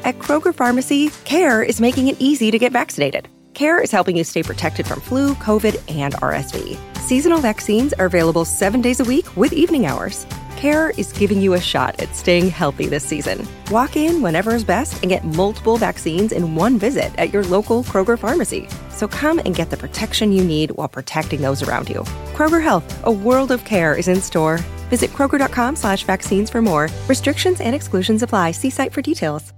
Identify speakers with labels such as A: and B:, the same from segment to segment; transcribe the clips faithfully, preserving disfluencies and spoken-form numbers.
A: At Kroger Pharmacy, CARE is making it easy to get vaccinated. CARE is helping you stay protected from flu, COVID, and R S V. Seasonal vaccines are available seven days a week with evening hours. CARE is giving you a shot at staying healthy this season. Walk in whenever is best and get multiple vaccines in one visit at your local Kroger Pharmacy. So come and get the protection you need while protecting those around you. Kroger Health, a world of care is in store. Visit Kroger.com slash vaccines for more. Restrictions and exclusions apply. See site for details.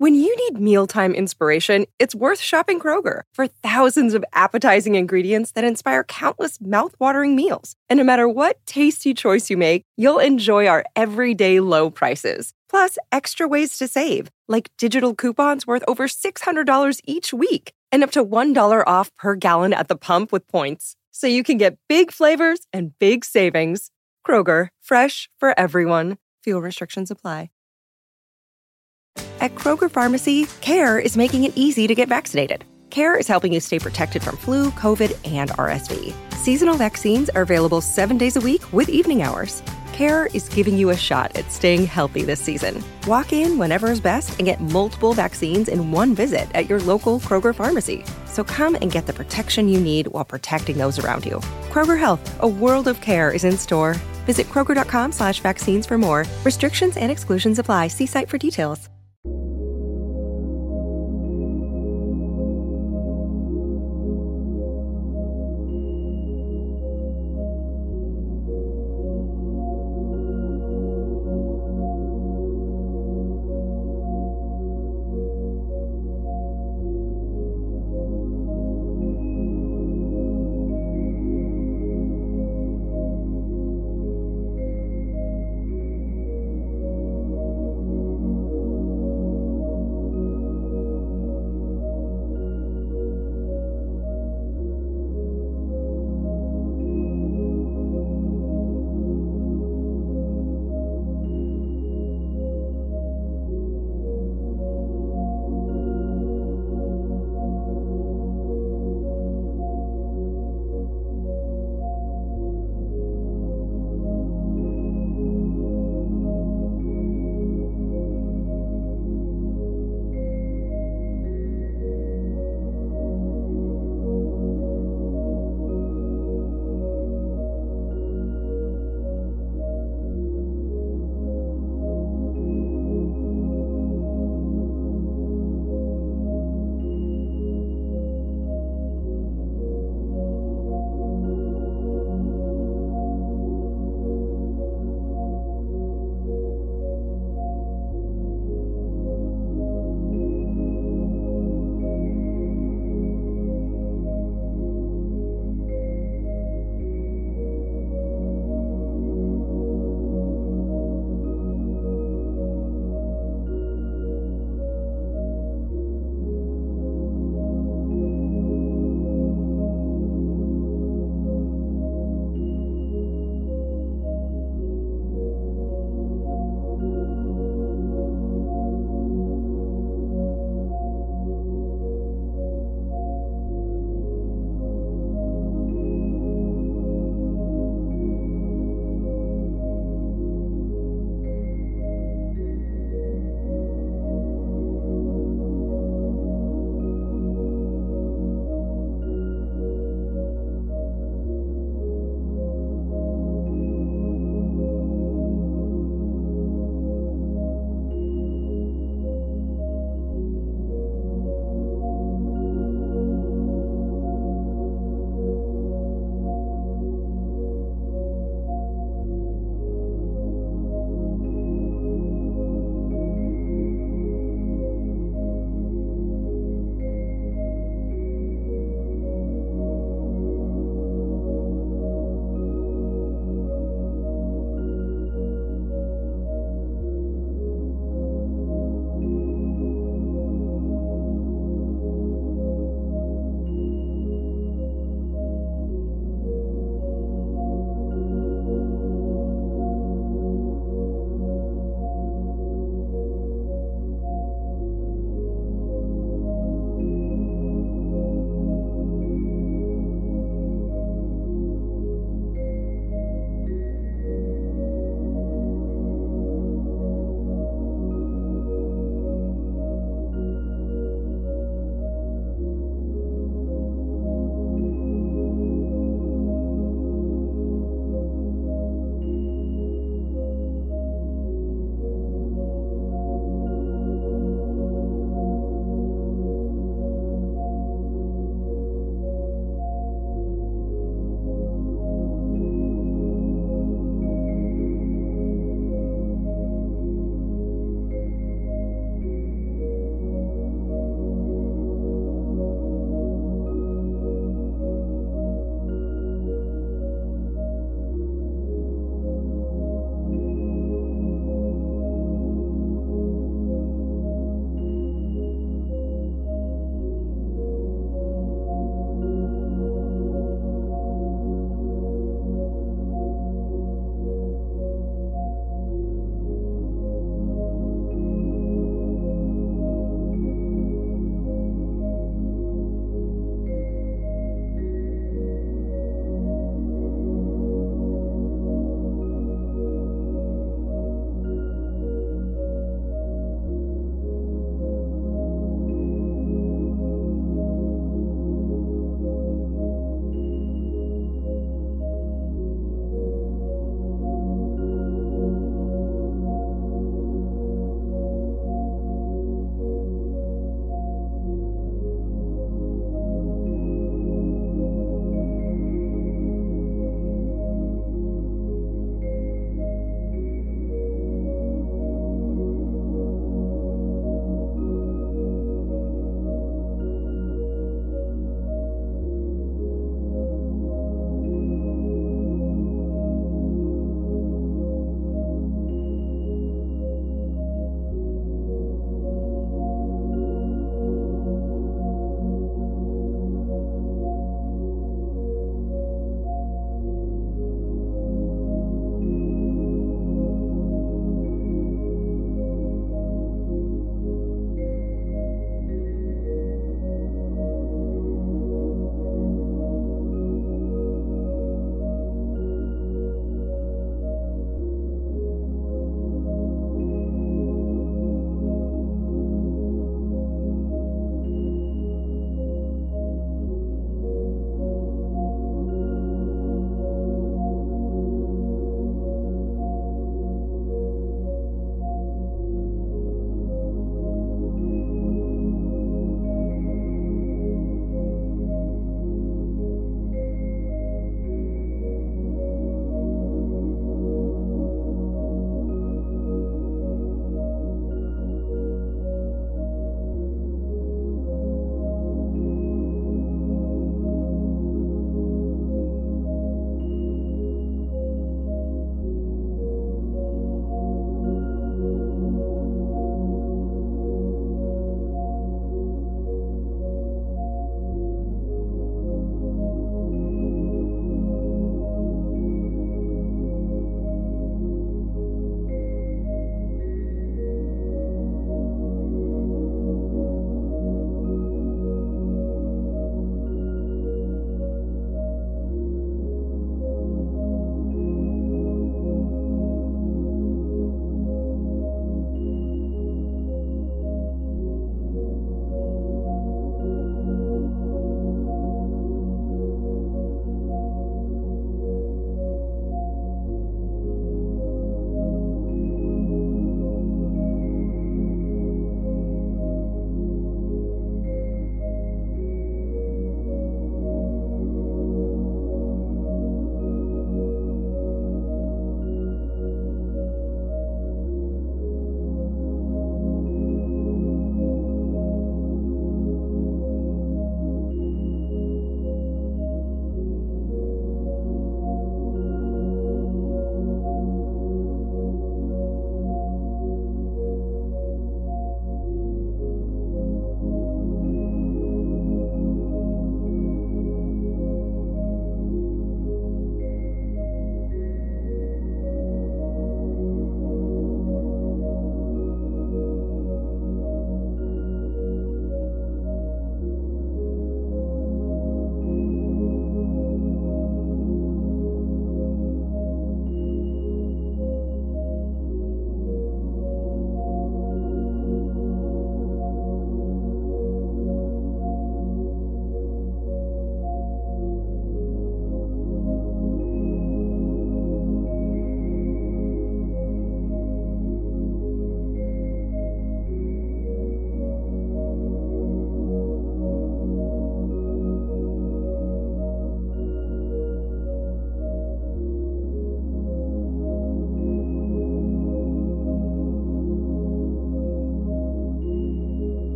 A: When you need mealtime inspiration, it's worth shopping Kroger for thousands of appetizing ingredients that inspire countless mouthwatering meals. And no matter what tasty choice you make, you'll enjoy our everyday low prices. Plus, extra ways to save, like digital coupons worth over six hundred dollars each week and up to one dollar off per gallon at the pump with points. So you can get big flavors and big savings. Kroger, fresh for everyone. Fuel restrictions apply. At Kroger Pharmacy, CARE is making it easy to get vaccinated. CARE is helping you stay protected from flu, COVID, and R S V. Seasonal vaccines are available seven days a week with evening hours. CARE is giving you a shot at staying healthy this season. Walk in whenever is best and get multiple vaccines in one visit at your local Kroger pharmacy. So come and get the protection you need while protecting those around you. Kroger Health, a world of care is in store. Visit kroger.com slash vaccines for more. Restrictions and exclusions apply. See site for details.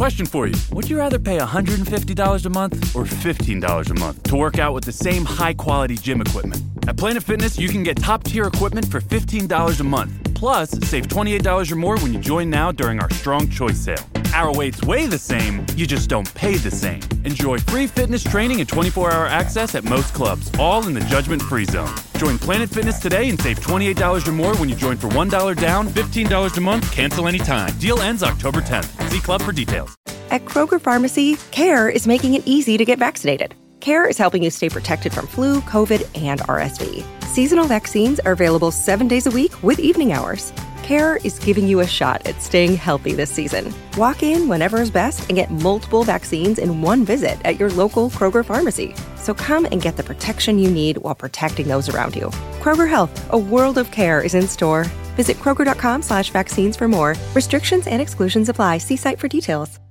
B: Question for you. Would you rather pay one hundred fifty dollars a month or fifteen dollars a month to work out with the same high-quality gym equipment? At Planet Fitness, you can get top-tier equipment for fifteen dollars a month. Plus, save twenty-eight dollars or more when you join now during our Strong Choice sale. Our weights weigh the same, you just don't pay the same. Enjoy free fitness training and twenty-four hour access at most clubs, all in the judgment-free zone. Join Planet Fitness today and save twenty-eight dollars or more when you join for one dollar down, fifteen dollars a month, cancel anytime. Deal ends October tenth. See club for details.
A: At Kroger Pharmacy, CARE is making it easy to get vaccinated. CARE is helping you stay protected from flu, COVID, and R S V. Seasonal vaccines are available seven days a week with evening hours. CARE is giving you a shot at staying healthy this season. Walk in whenever is best and get multiple vaccines in one visit at your local Kroger pharmacy. So come and get the protection you need while protecting those around you. Kroger Health, a world of care is in store. Visit Kroger.com slash vaccines for more. Restrictions and exclusions apply. See site for details.